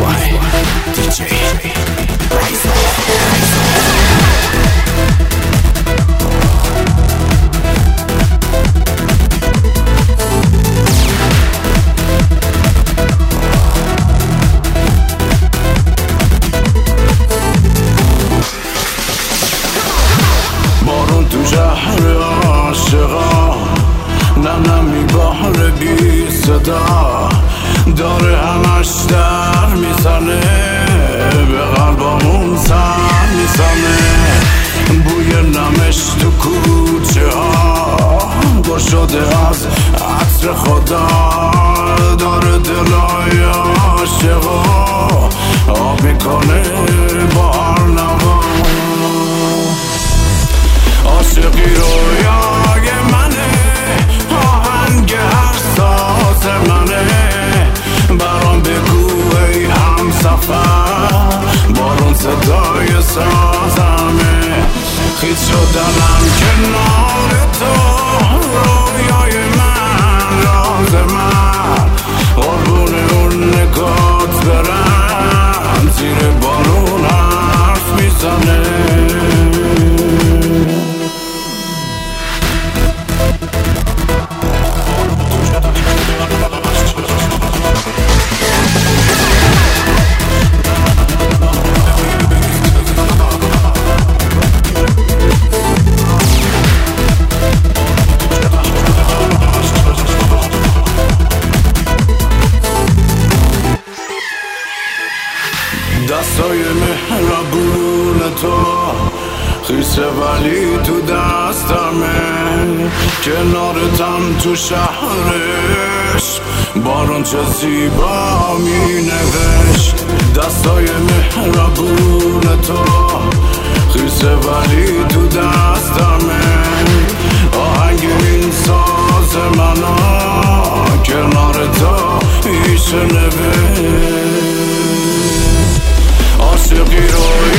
شهر عاشقا نمی بحر بی صدا داره همش در میزنه به قلبامون سر میزنه بوی نمش تو کوچه ها با شده از عطر خدا داره دلای عاشقا آب میکنه با هر نوا عاشقی رویای منه آهنگ هر ساز منه برام بگو ای هم سفر بارون صدای سازمه خیز شدنم کنار تو رویای من راز من قربون اون نگات برم زیر بارون حرف میزنه دستای مهربون تو خیسه ولی تو دستمه کنارتم تو شهرش بارون چه زیبا می نوشت دستای مهربون تو خیسه ولی تو دستمه آهنگ این ساز منو کنار تو میشنوه عاشقی رو